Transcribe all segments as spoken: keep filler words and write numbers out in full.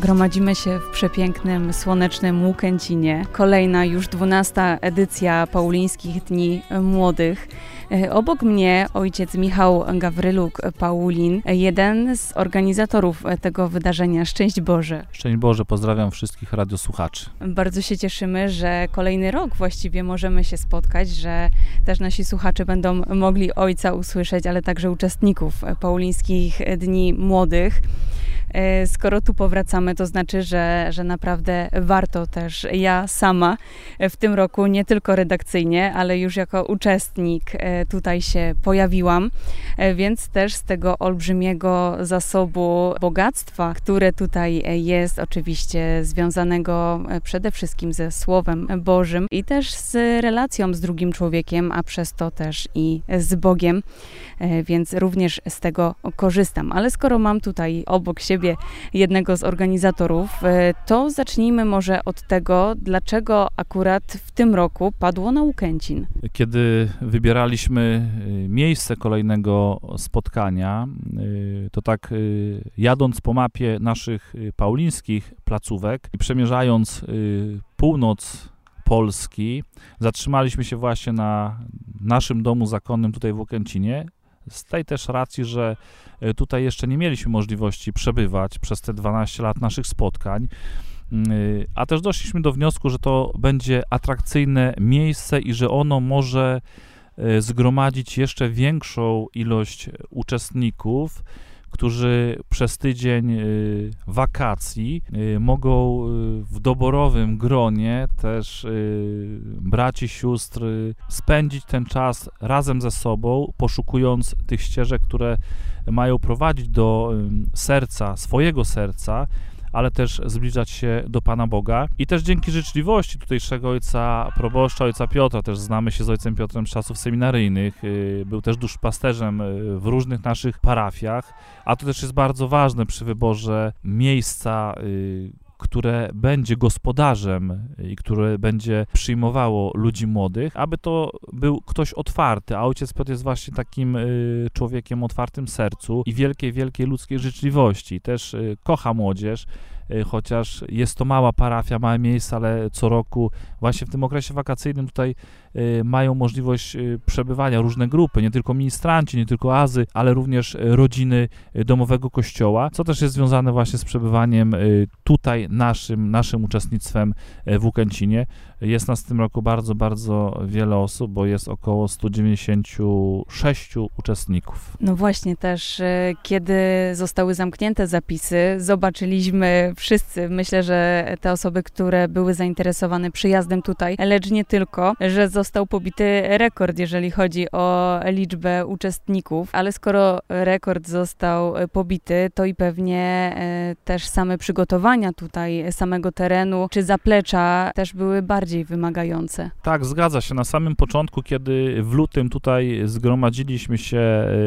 Gromadzimy się w przepięknym, słonecznym Łukęcinie. Kolejna już dwunasta edycja Paulińskich Dni Młodych. Obok mnie ojciec Michał Gawryluk-Paulin, jeden z organizatorów tego wydarzenia. Szczęść Boże. Szczęść Boże, pozdrawiam wszystkich radiosłuchaczy. Bardzo się cieszymy, że kolejny rok właściwie możemy się spotkać, że też nasi słuchacze będą mogli ojca usłyszeć, ale także uczestników Paulińskich Dni Młodych. Skoro tu powracamy, to znaczy, że, że naprawdę warto też. Ja sama w tym roku nie tylko redakcyjnie, ale już jako uczestnik tutaj się pojawiłam, więc też z tego olbrzymiego zasobu bogactwa, które tutaj jest, oczywiście związanego przede wszystkim ze Słowem Bożym i też z relacją z drugim człowiekiem, a przez to też i z Bogiem, więc również z tego korzystam. Ale skoro mam tutaj obok siebie jednego z organizatorów, to zacznijmy może od tego, dlaczego akurat w tym roku padło na Łukęcin. Kiedy wybieraliśmy miejsce kolejnego spotkania, to tak jadąc po mapie naszych paulińskich placówek i przemierzając północ Polski, zatrzymaliśmy się właśnie na naszym domu zakonnym tutaj w Łukęcinie. Z tej też racji, że tutaj jeszcze nie mieliśmy możliwości przebywać przez te dwanaście lat naszych spotkań, a też doszliśmy do wniosku, że to będzie atrakcyjne miejsce i że ono może zgromadzić jeszcze większą ilość uczestników, którzy przez tydzień wakacji mogą w doborowym gronie też braci, sióstr spędzić ten czas razem ze sobą, poszukując tych ścieżek, które mają prowadzić do serca, swojego serca, ale też zbliżać się do Pana Boga. I też dzięki życzliwości tutejszego ojca proboszcza, ojca Piotra, też znamy się z ojcem Piotrem z czasów seminaryjnych, był też duszpasterzem w różnych naszych parafiach, a to też jest bardzo ważne przy wyborze miejsca, które będzie gospodarzem i które będzie przyjmowało ludzi młodych, aby to był ktoś otwarty, a ojciec Piotr jest właśnie takim y, człowiekiem otwartym sercu i wielkiej, wielkiej ludzkiej życzliwości. Też y, kocha młodzież, y, chociaż jest to mała parafia, małe miejsce, ale co roku właśnie w tym okresie wakacyjnym tutaj y, mają możliwość y, przebywania różne grupy, nie tylko ministranci, nie tylko azy, ale również y, rodziny y, domowego kościoła, co też jest związane właśnie z przebywaniem y, tutaj naszym, naszym uczestnictwem w Łukęcinie. Jest nas w tym roku bardzo, bardzo wiele osób, bo jest około sto dziewięćdziesiąt sześć uczestników. No właśnie też, kiedy zostały zamknięte zapisy, zobaczyliśmy wszyscy, myślę, że te osoby, które były zainteresowane przyjazdem tutaj, lecz nie tylko, że został pobity rekord, jeżeli chodzi o liczbę uczestników, ale skoro rekord został pobity, to i pewnie też same przygotowania tutaj, samego terenu, czy zaplecza też były bardziej wymagające. Tak, zgadza się. Na samym początku, kiedy w lutym tutaj zgromadziliśmy się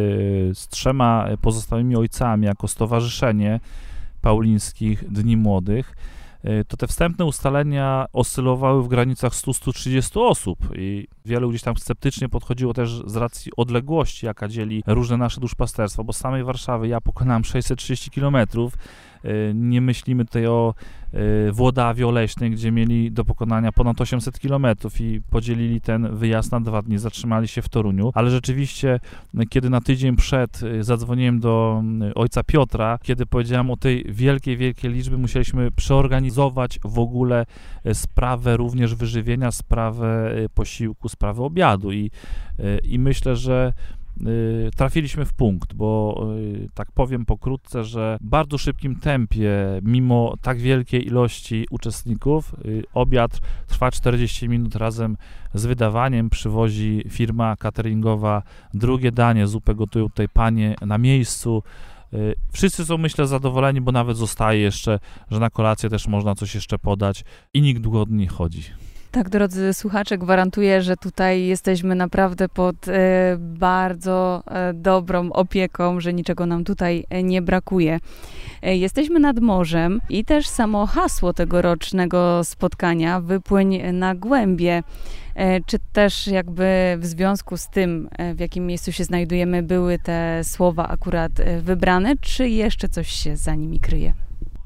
z trzema pozostałymi ojcami jako Stowarzyszenie Paulińskich Dni Młodych, to te wstępne ustalenia oscylowały w granicach stu do stu trzydziestu osób i wielu gdzieś tam sceptycznie podchodziło też z racji odległości, jaka dzieli różne nasze duszpasterstwa, bo z samej Warszawy ja pokonałem sześćset trzydzieści kilometrów. Nie myślimy tutaj o Włodawie Oleśnej, gdzie mieli do pokonania ponad osiemset kilometrów i podzielili ten wyjazd na dwa dni, zatrzymali się w Toruniu, ale rzeczywiście, kiedy na tydzień przed zadzwoniłem do ojca Piotra, kiedy powiedziałem o tej wielkiej, wielkiej liczbie, musieliśmy przeorganizować w ogóle sprawę również wyżywienia, sprawę posiłku, sprawę obiadu i, i myślę, że trafiliśmy w punkt, bo tak powiem pokrótce, że w bardzo szybkim tempie, mimo tak wielkiej ilości uczestników, obiad trwa czterdzieści minut razem z wydawaniem, przywozi firma cateringowa drugie danie, zupę gotują tutaj panie na miejscu. Wszyscy są, myślę, zadowoleni, bo nawet zostaje jeszcze, że na kolację też można coś jeszcze podać i nikt głodny nie chodzi. Tak, drodzy słuchacze, gwarantuję, że tutaj jesteśmy naprawdę pod e, bardzo e, dobrą opieką, że niczego nam tutaj nie brakuje. E, jesteśmy nad morzem i też samo hasło tegorocznego spotkania Wypłyń na głębie. E, czy też jakby w związku z tym, e, w jakim miejscu się znajdujemy, były te słowa akurat e, wybrane, czy jeszcze coś się za nimi kryje?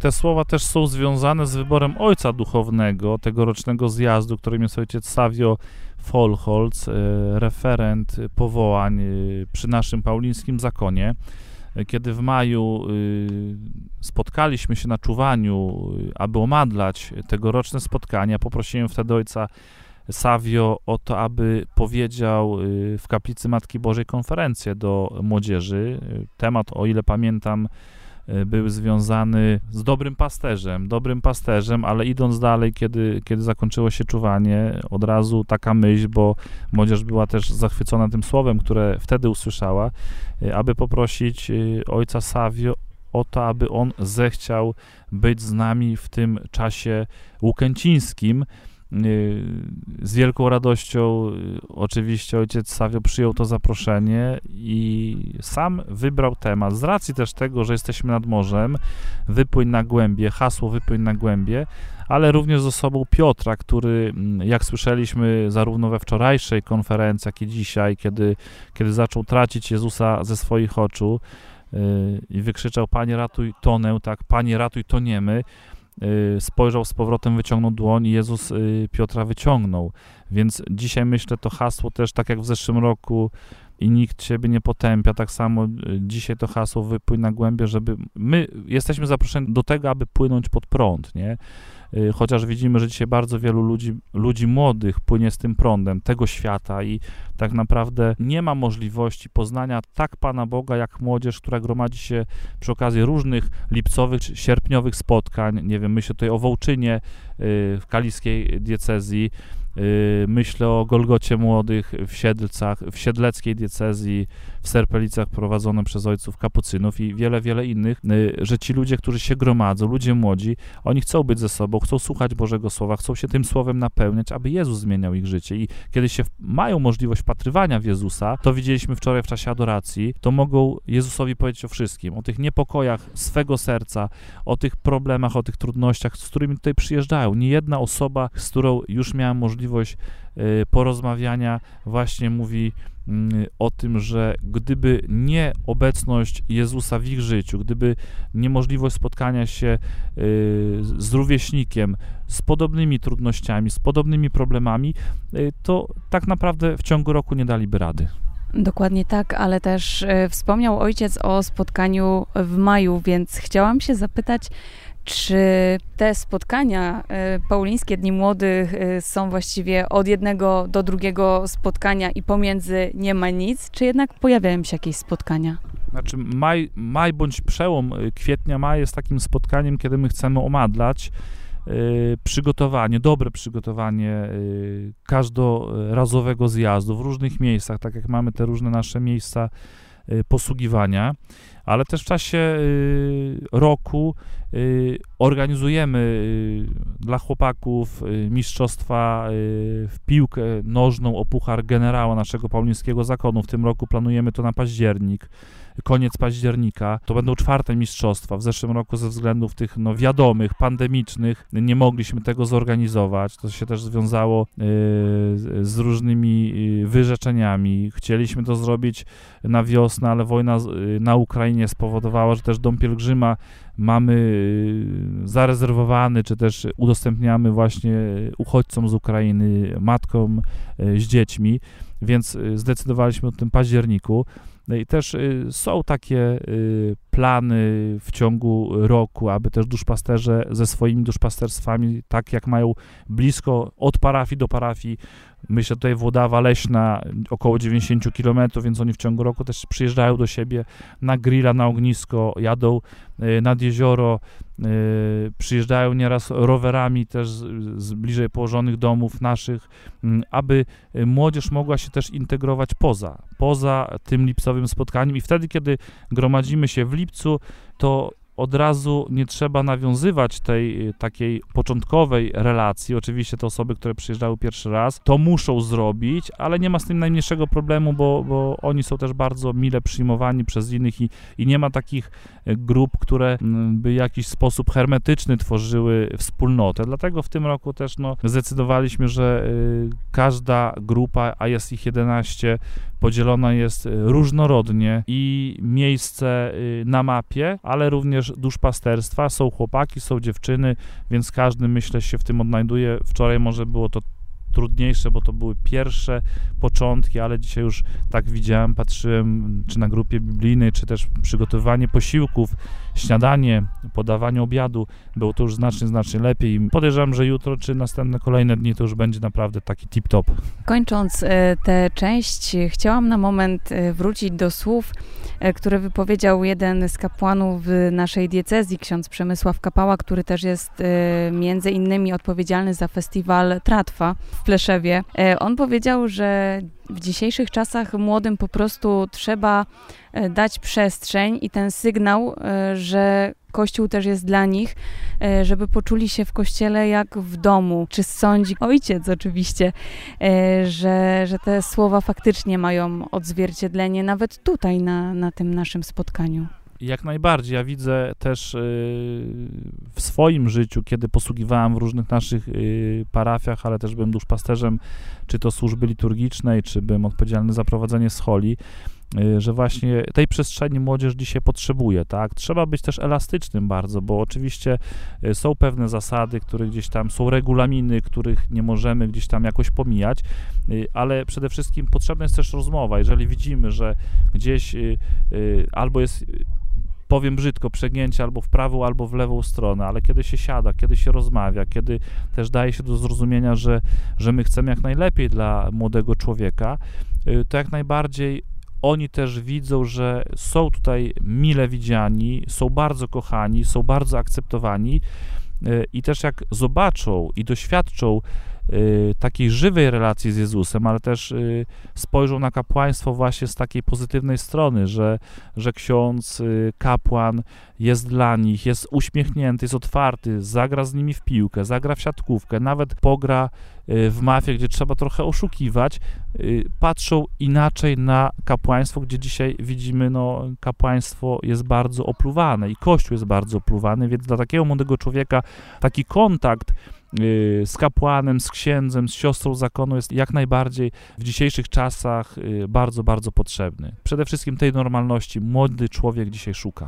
te słowa też są związane z wyborem ojca duchownego tegorocznego zjazdu, którym jest ojciec Savio Folholz, referent powołań przy naszym paulińskim zakonie. Kiedy w maju spotkaliśmy się na czuwaniu, aby omadlać tegoroczne spotkania, poprosiłem wtedy ojca Savio o to, aby powiedział w Kaplicy Matki Bożej konferencję do młodzieży. Temat, o ile pamiętam, był związany z dobrym pasterzem, dobrym pasterzem, ale idąc dalej, kiedy, kiedy zakończyło się czuwanie, od razu taka myśl, bo młodzież była też zachwycona tym słowem, które wtedy usłyszała, aby poprosić ojca Savio o to, aby on zechciał być z nami w tym czasie łukęcińskim. Z wielką radością oczywiście ojciec Savio przyjął to zaproszenie i sam wybrał temat. Z racji też tego, że jesteśmy nad morzem, wypłyń na głębie, hasło wypłyń na głębie, ale również z osobą Piotra, który, jak słyszeliśmy zarówno we wczorajszej konferencji, jak i dzisiaj, kiedy, kiedy zaczął tracić Jezusa ze swoich oczu i wykrzyczał: Panie, ratuj, tonę, tak, Panie, ratuj, toniemy. Spojrzał z powrotem, wyciągnął dłoń i Jezus Piotra wyciągnął. Więc dzisiaj myślę, to hasło też, tak jak w zeszłym roku, i nikt Ciebie nie potępia, tak samo dzisiaj to hasło wypłyń na głębie, żeby my jesteśmy zaproszeni do tego, aby płynąć pod prąd, nie? Chociaż widzimy, że dzisiaj bardzo wielu ludzi, ludzi młodych płynie z tym prądem tego świata i tak naprawdę nie ma możliwości poznania tak Pana Boga, jak młodzież, która gromadzi się przy okazji różnych lipcowych czy sierpniowych spotkań. Nie wiem, myślę tutaj o Wołczynie w kaliskiej diecezji, myślę o Golgocie Młodych w Siedlcach, w siedleckiej diecezji, w Serpelicach prowadzone przez ojców kapucynów i wiele, wiele innych, że ci ludzie, którzy się gromadzą, ludzie młodzi, oni chcą być ze sobą, chcą słuchać Bożego Słowa, chcą się tym Słowem napełniać, aby Jezus zmieniał ich życie i kiedy się mają możliwość wpatrywania w Jezusa, to widzieliśmy wczoraj w czasie adoracji, to mogą Jezusowi powiedzieć o wszystkim, o tych niepokojach swego serca, o tych problemach, o tych trudnościach, z którymi tutaj przyjeżdżają. Nie jedna osoba, z którą już miałem możliwość możliwość porozmawiania, właśnie mówi o tym, że gdyby nie obecność Jezusa w ich życiu, gdyby niemożliwość spotkania się z rówieśnikiem, z podobnymi trudnościami, z podobnymi problemami, to tak naprawdę w ciągu roku nie daliby rady. Dokładnie tak, ale też wspomniał ojciec o spotkaniu w maju, więc chciałam się zapytać, czy te spotkania paulińskie Dni Młodych są właściwie od jednego do drugiego spotkania i pomiędzy nie ma nic, czy jednak pojawiają się jakieś spotkania? Znaczy maj, maj bądź przełom kwietnia, maj jest takim spotkaniem, kiedy my chcemy omadlać y, przygotowanie, dobre przygotowanie y, każdorazowego zjazdu w różnych miejscach, tak jak mamy te różne nasze miejsca y, posługiwania, ale też w czasie y, roku y, organizujemy y, dla chłopaków y, mistrzostwa y, w piłkę nożną o puchar generała naszego paulińskiego zakonu. W tym roku planujemy to na październik, koniec października. To będą czwarte mistrzostwa. W zeszłym roku ze względów tych no, wiadomych, pandemicznych nie mogliśmy tego zorganizować. To się też związało y, z różnymi y, wyrzeczeniami. Chcieliśmy to zrobić na wiosnę, ale wojna y, na Ukrainie spowodowała, że też Dom Pielgrzyma mamy zarezerwowany, czy też udostępniamy właśnie uchodźcom z Ukrainy, matkom z dziećmi, więc zdecydowaliśmy o tym październiku. I też są takie plany w ciągu roku, aby też duszpasterze ze swoimi duszpasterstwami, tak jak mają blisko od parafii do parafii, myślę tutaj Włodawa Leśna, około dziewięćdziesiąt kilometrów, więc oni w ciągu roku też przyjeżdżają do siebie na grilla, na ognisko, jadą nad jezioro, przyjeżdżają nieraz rowerami też z, z bliżej położonych domów naszych, aby młodzież mogła się też integrować poza, poza tym lipcowym spotkaniem i wtedy, kiedy gromadzimy się w lipcu, to od razu nie trzeba nawiązywać tej takiej początkowej relacji. Oczywiście te osoby, które przyjeżdżały pierwszy raz, to muszą zrobić, ale nie ma z tym najmniejszego problemu, bo, bo oni są też bardzo mile przyjmowani przez innych i, i nie ma takich grup, które by w jakiś sposób hermetyczny tworzyły wspólnotę. Dlatego w tym roku też no, zdecydowaliśmy, że y, każda grupa, a jest ich jedenaście, podzielona jest różnorodnie i miejsce na mapie, ale również też duszpasterstwa, są chłopaki, są dziewczyny, więc każdy, myślę, się w tym odnajduje. Wczoraj może było to trudniejsze, bo to były pierwsze początki, ale dzisiaj już tak widziałem, patrzyłem, czy na grupie biblijnej, czy też przygotowywanie posiłków, śniadanie, podawanie obiadu, było to już znacznie, znacznie lepiej. I podejrzewam, że jutro, czy następne kolejne dni to już będzie naprawdę taki tip-top. Kończąc tę część, chciałam na moment wrócić do słów, które wypowiedział jeden z kapłanów naszej diecezji, ksiądz Przemysław Kapała, który też jest między innymi odpowiedzialny za festiwal Tratwa w Pleszewie. On powiedział, że w dzisiejszych czasach młodym po prostu trzeba dać przestrzeń i ten sygnał, że Kościół też jest dla nich, żeby poczuli się w Kościele jak w domu. Czy sądzi ojciec oczywiście, że, że te słowa faktycznie mają odzwierciedlenie nawet tutaj na, na tym naszym spotkaniu? Jak najbardziej. Ja widzę też w swoim życiu, kiedy posługiwałem w różnych naszych parafiach, ale też byłem duszpasterzem, czy to służby liturgicznej, czy byłem odpowiedzialny za prowadzenie scholi, że właśnie tej przestrzeni młodzież dzisiaj potrzebuje, tak? Trzeba być też elastycznym bardzo, bo oczywiście są pewne zasady, które gdzieś tam są regulaminy, których nie możemy gdzieś tam jakoś pomijać, ale przede wszystkim potrzebna jest też rozmowa. Jeżeli widzimy, że gdzieś albo jest, powiem brzydko, przegięcie albo w prawą, albo w lewą stronę, ale kiedy się siada, kiedy się rozmawia, kiedy też daje się do zrozumienia, że, że my chcemy jak najlepiej dla młodego człowieka, to jak najbardziej oni też widzą, że są tutaj mile widziani, są bardzo kochani, są bardzo akceptowani i też jak zobaczą i doświadczą takiej żywej relacji z Jezusem, ale też spojrzą na kapłaństwo właśnie z takiej pozytywnej strony, że, że ksiądz, kapłan jest dla nich, jest uśmiechnięty, jest otwarty, zagra z nimi w piłkę, zagra w siatkówkę, nawet pogra w mafię, gdzie trzeba trochę oszukiwać, patrzą inaczej na kapłaństwo, gdzie dzisiaj widzimy, no kapłaństwo jest bardzo opluwane i Kościół jest bardzo opluwany, więc dla takiego młodego człowieka taki kontakt z kapłanem, z księdzem, z siostrą zakonu jest jak najbardziej w dzisiejszych czasach bardzo, bardzo potrzebny. Przede wszystkim tej normalności młody człowiek dzisiaj szuka.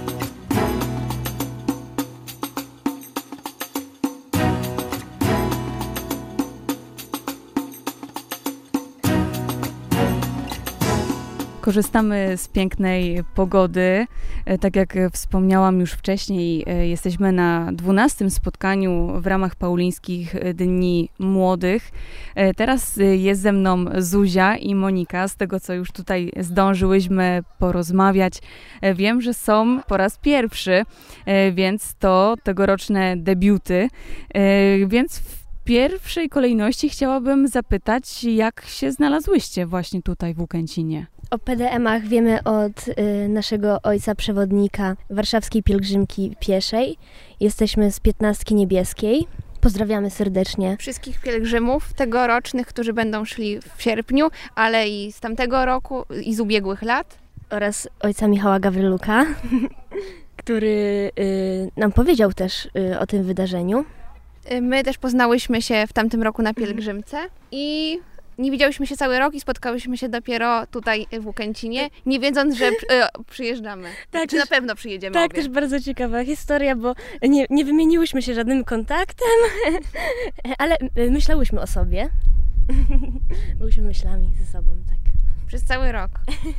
Korzystamy z pięknej pogody. Tak jak wspomniałam już wcześniej, jesteśmy na dwunastym spotkaniu w ramach Paulińskich Dni Młodych. Teraz jest ze mną Zuzia i Monika, z tego co już tutaj zdążyłyśmy porozmawiać. Wiem, że są po raz pierwszy, więc to tegoroczne debiuty, więc w pierwszej kolejności chciałabym zapytać, jak się znalazłyście właśnie tutaj w Łukęcinie? O P D M-ach wiemy od y, naszego ojca przewodnika Warszawskiej Pielgrzymki Pieszej. Jesteśmy z piętnastki Niebieskiej. Pozdrawiamy serdecznie wszystkich pielgrzymów tegorocznych, którzy będą szli w sierpniu, ale i z tamtego roku i z ubiegłych lat. Oraz ojca Michała Gawryluka, który y, nam powiedział też y, o tym wydarzeniu. My też poznałyśmy się w tamtym roku na pielgrzymce i nie widziałyśmy się cały rok i spotkałyśmy się dopiero tutaj w Łukęcinie, nie wiedząc, że przyjeżdżamy. Tak, czy na pewno przyjedziemy Tak, obie. Też bardzo ciekawa historia, bo nie, nie wymieniłyśmy się żadnym kontaktem, ale myślałyśmy o sobie. Byłyśmy myślami ze sobą, tak. Przez cały rok.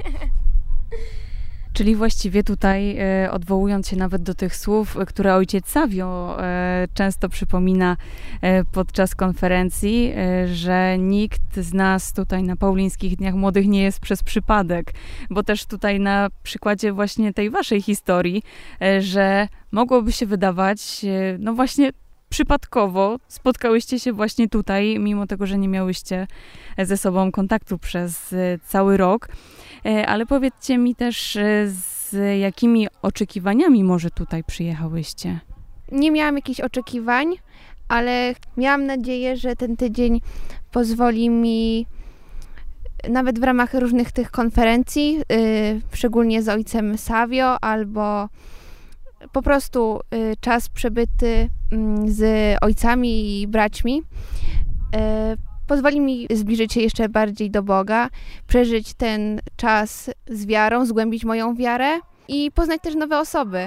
Czyli właściwie tutaj, e, odwołując się nawet do tych słów, które ojciec Savio e, często przypomina e, podczas konferencji, e, że nikt z nas tutaj na Paulińskich Dniach Młodych nie jest przez przypadek, bo też tutaj na przykładzie właśnie tej waszej historii, e, że mogłoby się wydawać, e, no właśnie przypadkowo spotkałyście się właśnie tutaj, mimo tego, że nie miałyście ze sobą kontaktu przez e, cały rok. Ale powiedzcie mi też, z jakimi oczekiwaniami może tutaj przyjechałyście? Nie miałam jakichś oczekiwań, ale miałam nadzieję, że ten tydzień pozwoli mi nawet w ramach różnych tych konferencji, yy, szczególnie z ojcem Savio, albo po prostu yy, czas przebyty yy, z ojcami i braćmi, yy, pozwoli mi zbliżyć się jeszcze bardziej do Boga, przeżyć ten czas z wiarą, zgłębić moją wiarę i poznać też nowe osoby,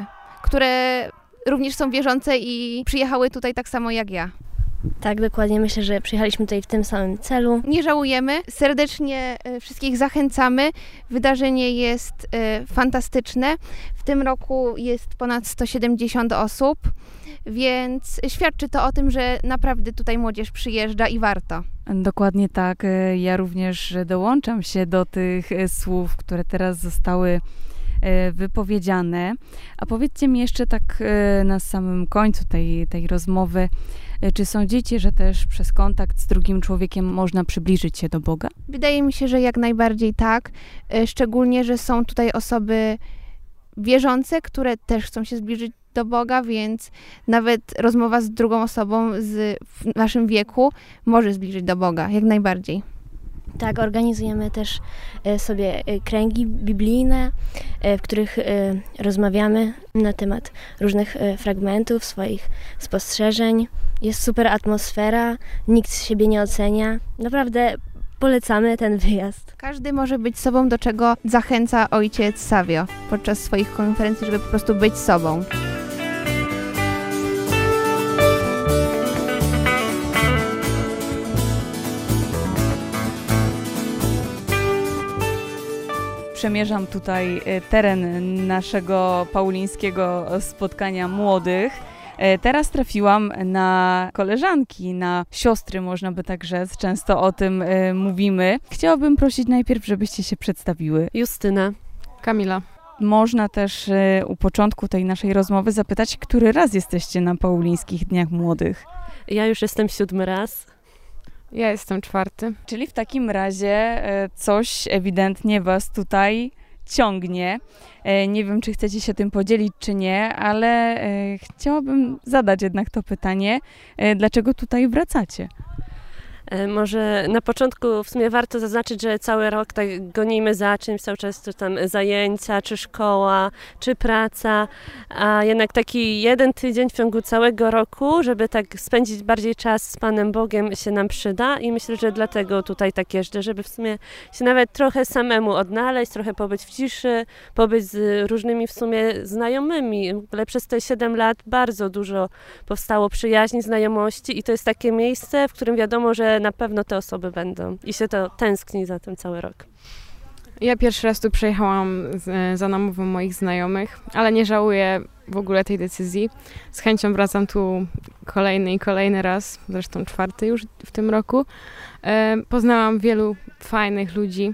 które również są wierzące i przyjechały tutaj tak samo jak ja. Tak, dokładnie. Myślę, że przyjechaliśmy tutaj w tym samym celu. Nie żałujemy, serdecznie wszystkich zachęcamy. Wydarzenie jest fantastyczne. W tym roku jest ponad sto siedemdziesiąt osób, więc świadczy to o tym, że naprawdę tutaj młodzież przyjeżdża i warto. Dokładnie tak. Ja również dołączam się do tych słów, które teraz zostały wypowiedziane. A powiedzcie mi jeszcze tak na samym końcu tej, tej rozmowy, czy sądzicie, że też przez kontakt z drugim człowiekiem można przybliżyć się do Boga? Wydaje mi się, że jak najbardziej tak. Szczególnie, że są tutaj osoby wierzące, które też chcą się zbliżyć do Boga, więc nawet rozmowa z drugą osobą z, w naszym wieku może zbliżyć do Boga, jak najbardziej. Tak, organizujemy też sobie kręgi biblijne, w których rozmawiamy na temat różnych fragmentów, swoich spostrzeżeń. Jest super atmosfera, nikt z siebie nie ocenia. Naprawdę polecamy ten wyjazd. Każdy może być sobą, do czego zachęca ojciec Savio podczas swoich konferencji, żeby po prostu być sobą. Przemierzam tutaj teren naszego paulińskiego spotkania młodych. Teraz trafiłam na koleżanki, na siostry, można by tak rzec. Często o tym mówimy. Chciałabym prosić najpierw, żebyście się przedstawiły. Justyna. Kamila. Można też u początku tej naszej rozmowy zapytać, który raz jesteście na Paulińskich Dniach Młodych? Ja już jestem siódmy raz. Ja jestem czwarty. Czyli w takim razie coś ewidentnie was tutaj ciągnie. Nie wiem, czy chcecie się tym podzielić, czy nie, ale chciałabym zadać jednak to pytanie, dlaczego tutaj wracacie? Może na początku w sumie warto zaznaczyć, że cały rok tak gonimy za czymś, cały czas czy tam zajęcia, czy szkoła, czy praca, a jednak taki jeden tydzień w ciągu całego roku, żeby tak spędzić bardziej czas z Panem Bogiem się nam przyda i myślę, że dlatego tutaj tak jeżdżę, żeby w sumie się nawet trochę samemu odnaleźć, trochę pobyć w ciszy, pobyć z różnymi w sumie znajomymi. W ogóle przez te siedem lat bardzo dużo powstało przyjaźni, znajomości i to jest takie miejsce, w którym wiadomo, że na pewno te osoby będą i się to tęskni za tym cały rok. Ja pierwszy raz tu przyjechałam z, za namową moich znajomych, ale nie żałuję w ogóle tej decyzji. Z chęcią wracam tu kolejny i kolejny raz, zresztą czwarty już w tym roku. E, poznałam wielu fajnych ludzi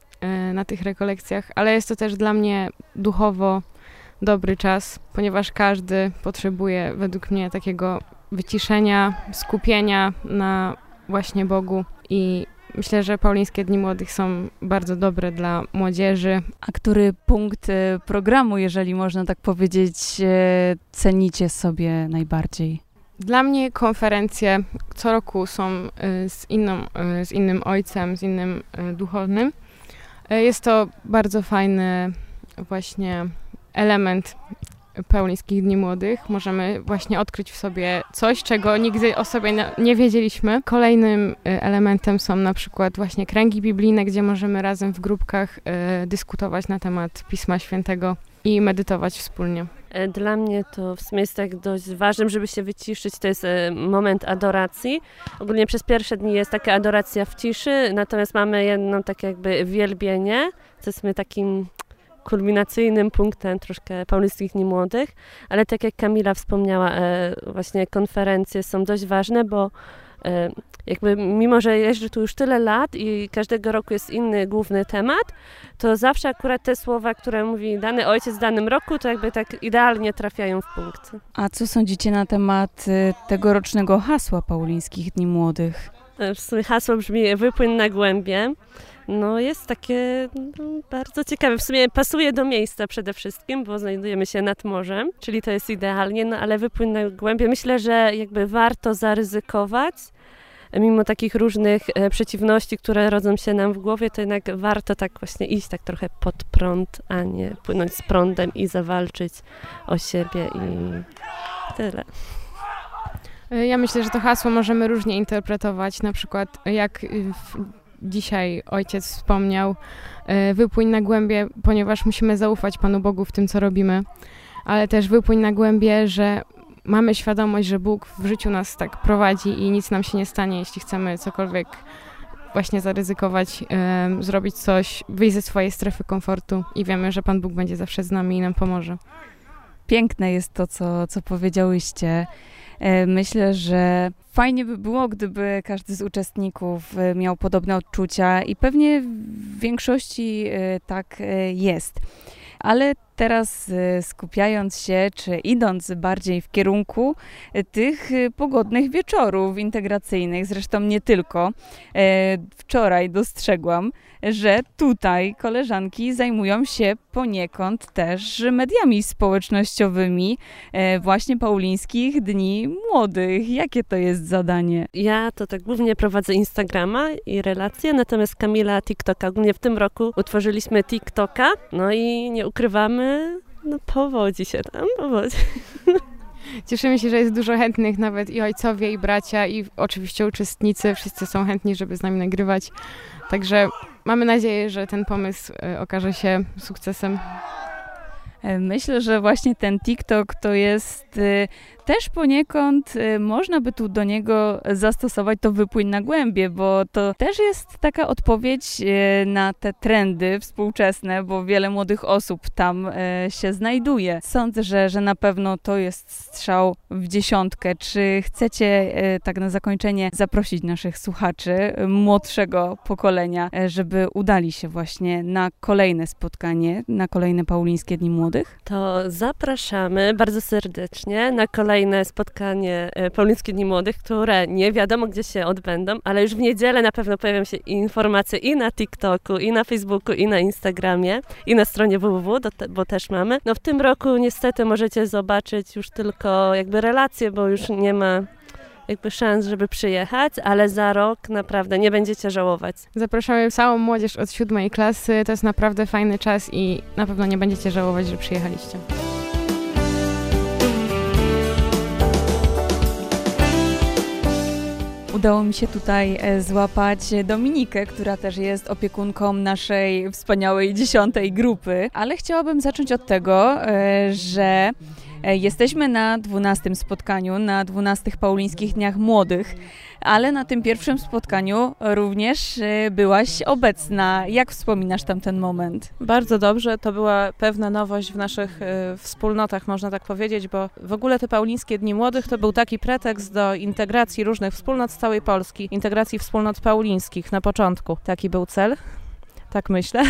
e, na tych rekolekcjach, ale jest to też dla mnie duchowo dobry czas, ponieważ każdy potrzebuje według mnie takiego wyciszenia, skupienia na właśnie Bogu i myślę, że Paulińskie Dni Młodych są bardzo dobre dla młodzieży. A który punkt programu, jeżeli można tak powiedzieć, cenicie sobie najbardziej? Dla mnie konferencje co roku są z, inną, z innym ojcem, z innym duchownym. Jest to bardzo fajny właśnie element Paulińskich Dni Młodych. Możemy właśnie odkryć w sobie coś, czego nigdy o sobie nie wiedzieliśmy. Kolejnym elementem są na przykład właśnie kręgi biblijne, gdzie możemy razem w grupkach y, dyskutować na temat Pisma Świętego i medytować wspólnie. Dla mnie to w sumie jest tak dość ważnym, żeby się wyciszyć, to jest moment adoracji. Ogólnie przez pierwsze dni jest taka adoracja w ciszy, natomiast mamy jedno takie jakby wielbienie, co jest takim kulminacyjnym punktem troszkę Paulińskich Dni Młodych, ale tak jak Kamila wspomniała, e, właśnie konferencje są dość ważne, bo e, jakby mimo, że jeżdżę tu już tyle lat i każdego roku jest inny główny temat, to zawsze akurat te słowa, które mówi dany ojciec w danym roku, to jakby tak idealnie trafiają w punkt. A co sądzicie na temat tegorocznego hasła Paulińskich Dni Młodych? W sumie hasło brzmi wypłyń na głębie. No jest takie no, bardzo ciekawe. W sumie pasuje do miejsca przede wszystkim, bo znajdujemy się nad morzem, czyli to jest idealnie, no ale wypłyń na głębie. Myślę, że jakby warto zaryzykować, mimo takich różnych e, przeciwności, które rodzą się nam w głowie, to jednak warto tak właśnie iść tak trochę pod prąd, a nie płynąć z prądem i zawalczyć o siebie i tyle. Ja myślę, że to hasło możemy różnie interpretować, na przykład jak w, dzisiaj ojciec wspomniał, wypłyń na głębie, ponieważ musimy zaufać Panu Bogu w tym, co robimy. ale też wypłyń na głębie, że mamy świadomość, że Bóg w życiu nas tak prowadzi i nic nam się nie stanie, jeśli chcemy cokolwiek właśnie zaryzykować, um, zrobić coś, wyjść ze swojej strefy komfortu i wiemy, że Pan Bóg będzie zawsze z nami i nam pomoże. Piękne jest to, co, co powiedziałyście. Myślę, że fajnie by było, gdyby każdy z uczestników miał podobne odczucia i pewnie w większości tak jest. Ale teraz skupiając się, czy idąc bardziej w kierunku tych pogodnych wieczorów integracyjnych, zresztą nie tylko, wczoraj dostrzegłam, że tutaj koleżanki zajmują się poniekąd też mediami społecznościowymi właśnie Paulińskich Dni Młodych. Jakie to jest zadanie? Ja to tak głównie prowadzę Instagrama i relacje, natomiast Kamila TikToka. Ogólnie w tym roku utworzyliśmy TikToka, no i nie ukrywamy, no powodzi się tam, powodzi. Cieszymy się, że jest dużo chętnych, nawet i ojcowie, i bracia, i oczywiście uczestnicy. Wszyscy są chętni, żeby z nami nagrywać. Także mamy nadzieję, że ten pomysł okaże się sukcesem. Myślę, że właśnie ten TikTok to jest y, też poniekąd, y, można by tu do niego zastosować to wypłyń na głębie, bo to też jest taka odpowiedź y, na te trendy współczesne, bo wiele młodych osób tam y, się znajduje. Sądzę, że, że na pewno to jest strzał w dziesiątkę. Czy chcecie y, tak na zakończenie zaprosić naszych słuchaczy y, młodszego pokolenia, y, żeby udali się właśnie na kolejne spotkanie, na kolejne Paulińskie Dni Młodych? To zapraszamy bardzo serdecznie na kolejne spotkanie Paulińskie Dni Młodych, które nie wiadomo gdzie się odbędą, ale już w niedzielę na pewno pojawią się informacje i na TikToku, i na Facebooku, i na Instagramie, i na stronie www, bo też mamy. No w tym roku niestety możecie zobaczyć już tylko jakby relacje, bo już nie ma jakby szans, żeby przyjechać, ale za rok naprawdę nie będziecie żałować. Zapraszamy całą młodzież od siódmej klasy, to jest naprawdę fajny czas i na pewno nie będziecie żałować, że przyjechaliście. Udało mi się tutaj złapać Dominikę, która też jest opiekunką naszej wspaniałej dziesiątej grupy, ale chciałabym zacząć od tego, że jesteśmy na dwunastym spotkaniu, na dwunastych Paulińskich Dniach Młodych, ale na tym pierwszym spotkaniu również byłaś obecna. Jak wspominasz tamten moment? Bardzo dobrze, to była pewna nowość w naszych y, wspólnotach, można tak powiedzieć, bo w ogóle te Paulińskie Dni Młodych to był taki pretekst do integracji różnych wspólnot z całej Polski, integracji wspólnot paulińskich na początku. Taki był cel, tak myślę.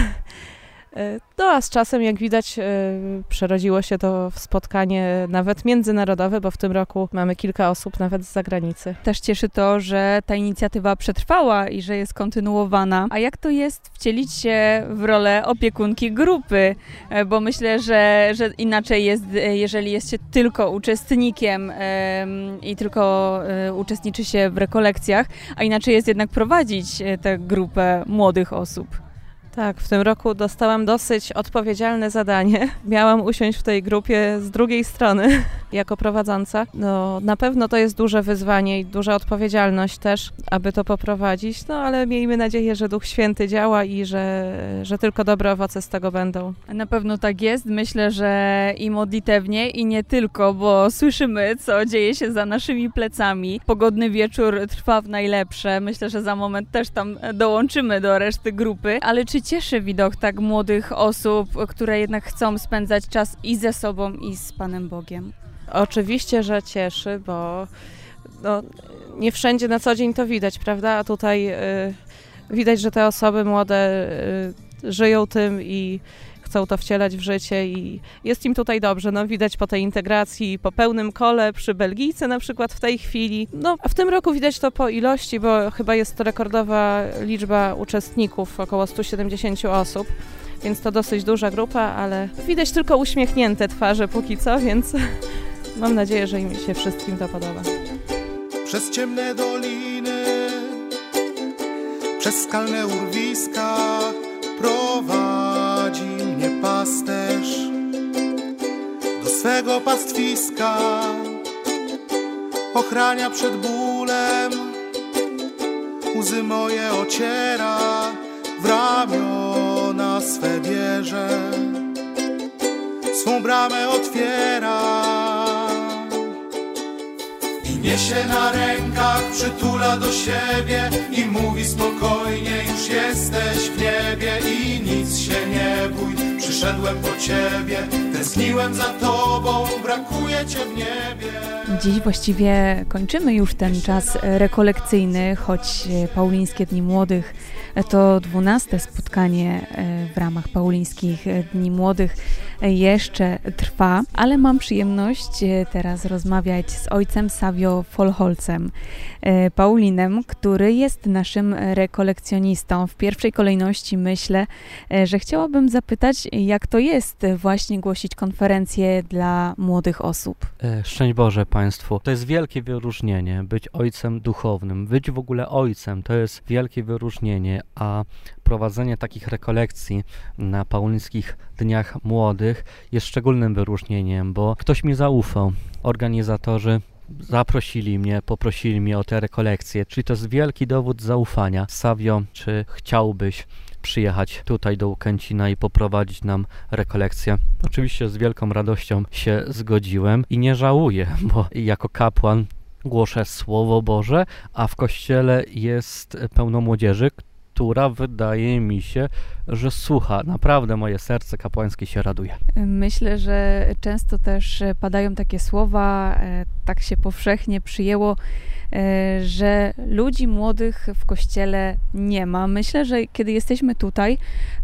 No a z czasem, jak widać, przerodziło się to w spotkanie nawet międzynarodowe, bo w tym roku mamy kilka osób nawet z zagranicy. Też cieszy to, że ta inicjatywa przetrwała i że jest kontynuowana. A jak to jest wcielić się w rolę opiekunki grupy? Bo myślę, że, że inaczej jest, jeżeli jest się tylko uczestnikiem i tylko uczestniczy się w rekolekcjach, a inaczej jest jednak prowadzić tę grupę młodych osób. Tak, w tym roku dostałam dosyć odpowiedzialne zadanie. Miałam usiąść w tej grupie z drugiej strony jako prowadząca. No, na pewno to jest duże wyzwanie i duża odpowiedzialność też, aby to poprowadzić, no ale miejmy nadzieję, że Duch Święty działa i że, że tylko dobre owoce z tego będą. Na pewno tak jest. Myślę, że i modlitewnie, i nie tylko, bo słyszymy, co dzieje się za naszymi plecami. Pogodny wieczór trwa w najlepsze. Myślę, że za moment też tam dołączymy do reszty grupy, ale czy cieszy widok tak młodych osób, które jednak chcą spędzać czas i ze sobą, i z Panem Bogiem? Oczywiście, że cieszy, bo no, nie wszędzie na co dzień to widać, prawda? A tutaj y, widać, że te osoby młode y, żyją tym i chcą to wcielać w życie i jest im tutaj dobrze. No, widać po tej integracji, po pełnym kole przy Belgijce na przykład w tej chwili. No, a w tym roku widać to po ilości, bo chyba jest to rekordowa liczba uczestników, około sto siedemdziesiąt osób, więc to dosyć duża grupa, ale widać tylko uśmiechnięte twarze póki co, więc mam nadzieję, że im się wszystkim to podoba. Przez ciemne doliny, przez skalne urwiska prowadzi mnie pasterz do swego pastwiska, ochrania przed bólem, łzy moje ociera, w ramiona swe bierze. swą bramę otwiera i niesie na rękach, przytula do siebie i mówi spokojnie, już jesteś w niebie i nic się nie bój, przyszedłem po ciebie, tęskniłem za tobą, brakuje cię w niebie. Dziś właściwie kończymy już ten czas rekolekcyjny, choć Paulińskie Dni Młodych to dwunaste spotkanie w ramach Paulińskich Dni Młodych jeszcze trwa, ale mam przyjemność teraz rozmawiać z ojcem Savio Folholcem, Paulinem, który jest naszym rekolekcjonistą. W pierwszej kolejności myślę, że chciałabym zapytać, jak to jest właśnie głosić konferencje dla młodych osób. Szczęść Boże Państwu. To jest wielkie wyróżnienie, być ojcem duchownym, być w ogóle ojcem, to jest wielkie wyróżnienie, a prowadzenie takich rekolekcji na Paulińskich Dniach Młodych jest szczególnym wyróżnieniem, bo ktoś mi zaufał, organizatorzy zaprosili mnie, poprosili mnie o te rekolekcje, czyli to jest wielki dowód zaufania. Savio, czy chciałbyś przyjechać tutaj do Łokęcina i poprowadzić nam rekolekcję? Oczywiście z wielką radością się zgodziłem i nie żałuję, bo jako kapłan głoszę Słowo Boże, a w kościele jest pełno młodzieży, która wydaje mi się, że słucha. Naprawdę moje serce kapłańskie się raduje. Myślę, że często też padają takie słowa, tak się powszechnie przyjęło, że ludzi młodych w kościele nie ma. Myślę, że kiedy jesteśmy tutaj,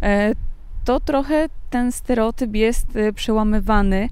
to trochę ten stereotyp jest przełamywany,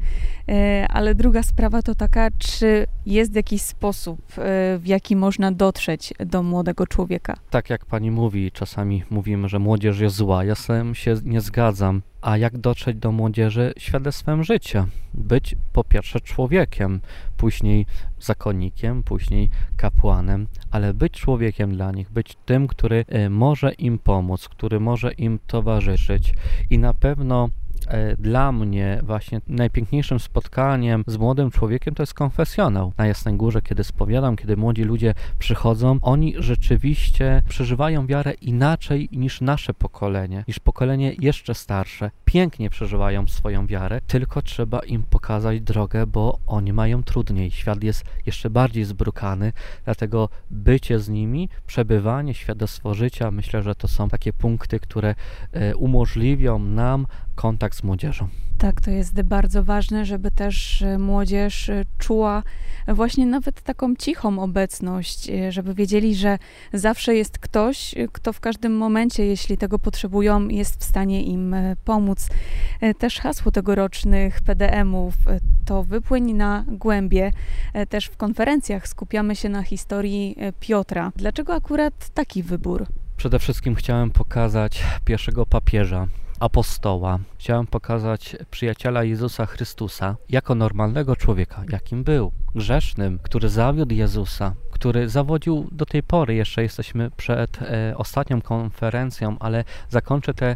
ale druga sprawa to taka, czy jest jakiś sposób, w jaki można dotrzeć do młodego człowieka? Tak jak pani mówi, czasami mówimy, że młodzież jest zła. Ja z tym się nie zgadzam. A jak dotrzeć do młodzieży? Świadectwem życia. Być po pierwsze człowiekiem, później zakonnikiem, później kapłanem, ale być człowiekiem dla nich, być tym, który może im pomóc, który może im towarzyszyć. I na pewno dla mnie właśnie najpiękniejszym spotkaniem z młodym człowiekiem to jest konfesjonał. Na Jasnej Górze, kiedy spowiadam, kiedy młodzi ludzie przychodzą, oni rzeczywiście przeżywają wiarę inaczej niż nasze pokolenie, niż pokolenie jeszcze starsze. Pięknie przeżywają swoją wiarę, tylko trzeba im pokazać drogę, bo oni mają trudniej. Świat jest jeszcze bardziej zbrukany, dlatego bycie z nimi, przebywanie, świadectwo życia, myślę, że to są takie punkty, które umożliwią nam kontakt z młodzieżą. Tak, to jest bardzo ważne, żeby też młodzież czuła właśnie nawet taką cichą obecność, żeby wiedzieli, że zawsze jest ktoś, kto w każdym momencie, jeśli tego potrzebują, jest w stanie im pomóc. Też hasło tegorocznych P D M-ów to wypłyń na głębie. Też w konferencjach skupiamy się na historii Piotra. Dlaczego akurat taki wybór? Przede wszystkim chciałem pokazać pierwszego papieża, apostoła. Chciałem pokazać przyjaciela Jezusa Chrystusa jako normalnego człowieka, jakim był. Grzesznym, który zawiódł Jezusa, który zawodził do tej pory. Jeszcze jesteśmy przed e, ostatnią konferencją, ale zakończę te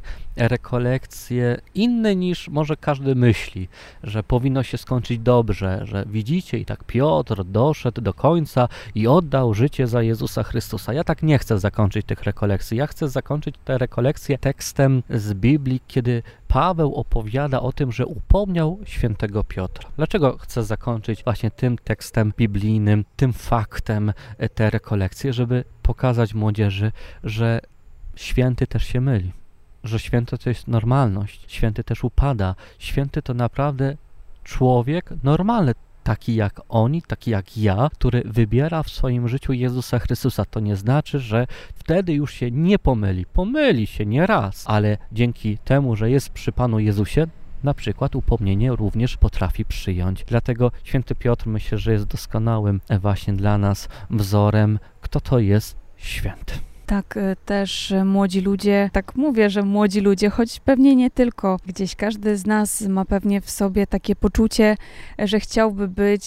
rekolekcje inne niż może każdy myśli, że powinno się skończyć dobrze, że widzicie i tak Piotr doszedł do końca i oddał życie za Jezusa Chrystusa. Ja tak nie chcę zakończyć tych rekolekcji. Ja chcę zakończyć te rekolekcje tekstem z Biblii, kiedy Paweł opowiada o tym, że upomniał świętego Piotra. Dlaczego chcę zakończyć właśnie tym tekstem biblijnym, tym faktem te rekolekcje, żeby pokazać młodzieży, że święty też się myli, że święty to jest normalność, święty też upada, święty to naprawdę człowiek normalny, taki jak oni, taki jak ja, który wybiera w swoim życiu Jezusa Chrystusa. To nie znaczy, że wtedy już się nie pomyli. Pomyli się nie raz, ale dzięki temu, że jest przy Panu Jezusie, na przykład upomnienie również potrafi przyjąć. Dlatego święty Piotr, myślę, że jest doskonałym właśnie dla nas wzorem, kto to jest święty. Tak, też młodzi ludzie, tak mówię, że młodzi ludzie, choć pewnie nie tylko, gdzieś każdy z nas ma pewnie w sobie takie poczucie, że chciałby być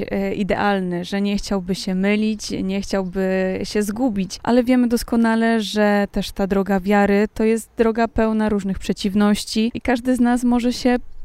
idealny, że nie chciałby się mylić, nie chciałby się zgubić, ale wiemy doskonale, że też ta droga wiary to jest droga pełna różnych przeciwności i każdy z nas może się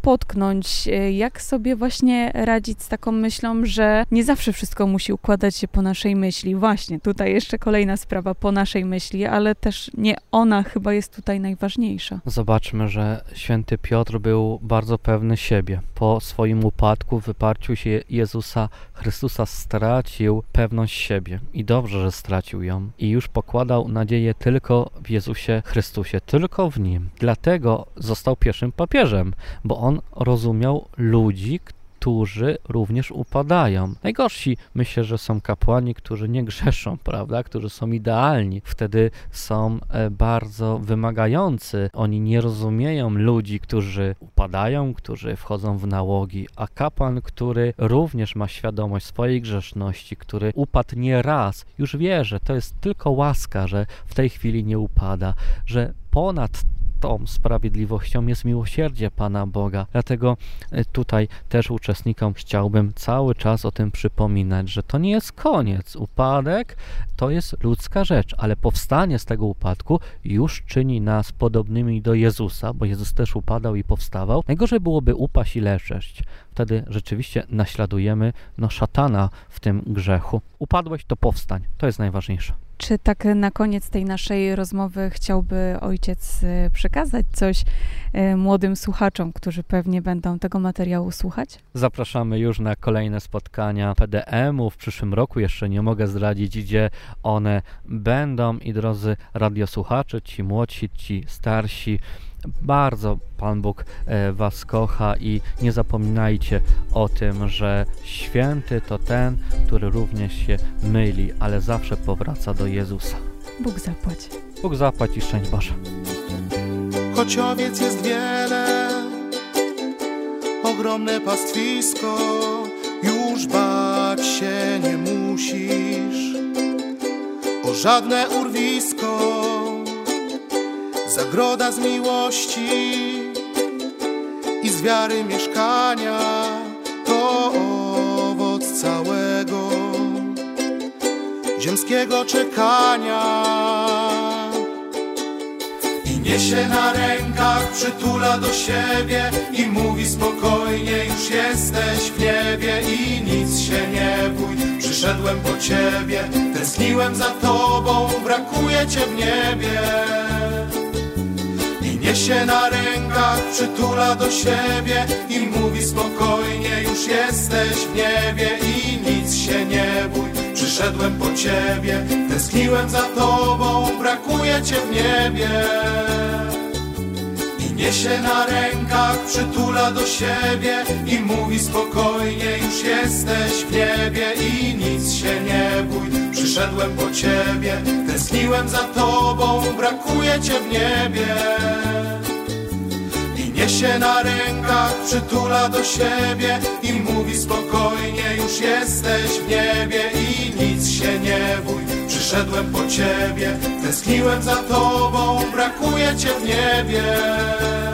potknąć? Jak sobie właśnie radzić z taką myślą, że nie zawsze wszystko musi układać się po naszej myśli? Właśnie, tutaj jeszcze kolejna sprawa po naszej myśli, ale też nie ona chyba jest tutaj najważniejsza. Zobaczmy, że święty Piotr był bardzo pewny siebie. Po swoim upadku, wyparciu się Jezusa Chrystusa stracił pewność siebie i dobrze, że stracił ją i już pokładał nadzieję tylko w Jezusie Chrystusie, tylko w Nim. Dlatego został pierwszym papieżem, bo on rozumiał ludzi, którzy również upadają. Najgorsi myślę, że są kapłani, którzy nie grzeszą, prawda, którzy są idealni. Wtedy są bardzo wymagający. Oni nie rozumieją ludzi, którzy upadają, którzy wchodzą w nałogi, a kapłan, który również ma świadomość swojej grzeszności, który upadł nie raz, już wie, że to jest tylko łaska, że w tej chwili nie upada, że ponad tą sprawiedliwością jest miłosierdzie Pana Boga. Dlatego tutaj też uczestnikom chciałbym cały czas o tym przypominać, że to nie jest koniec. Upadek to jest ludzka rzecz, ale powstanie z tego upadku już czyni nas podobnymi do Jezusa, bo Jezus też upadał i powstawał. Najgorzej byłoby upaść i leżeć. Wtedy rzeczywiście naśladujemy no, szatana w tym grzechu. Upadłeś, to powstań. To jest najważniejsze. Czy tak na koniec tej naszej rozmowy chciałby ojciec przekazać coś młodym słuchaczom, którzy pewnie będą tego materiału słuchać? Zapraszamy już na kolejne spotkania P D M-u w przyszłym roku. Jeszcze nie mogę zdradzić, gdzie one będą. I drodzy radiosłuchacze, ci młodsi, ci starsi, bardzo Pan Bóg was kocha i nie zapominajcie o tym, że święty to ten, który również się myli, ale zawsze powraca do Jezusa. Bóg zapłać. Bóg zapłać i szczęść Boże. Choć owiec jest wiele, ogromne pastwisko, już bać się nie musisz o żadne urwisko. Zagroda z miłości i z wiary mieszkania to owoc całego ziemskiego czekania. I niesie na rękach, przytula do siebie i mówi spokojnie, już jesteś w niebie i nic się nie bój. Przyszedłem po ciebie, tęskniłem za tobą, brakuje cię w niebie. Niesie na rękach, przytula do siebie i mówi spokojnie, już jesteś w niebie i nic się nie bój. Przyszedłem po ciebie, tęskniłem za tobą, brakuje cię w niebie. I niesie na rękach, przytula do siebie i mówi spokojnie, już jesteś w niebie i nic się nie bój. Przyszedłem po ciebie, tęskniłem za tobą, brakuje cię w niebie. I niesie na rękach, przytula do siebie i mówi spokojnie, już jesteś w niebie i nic się nie bój. Przyszedłem po ciebie, tęskniłem za tobą, brakuje cię w niebie.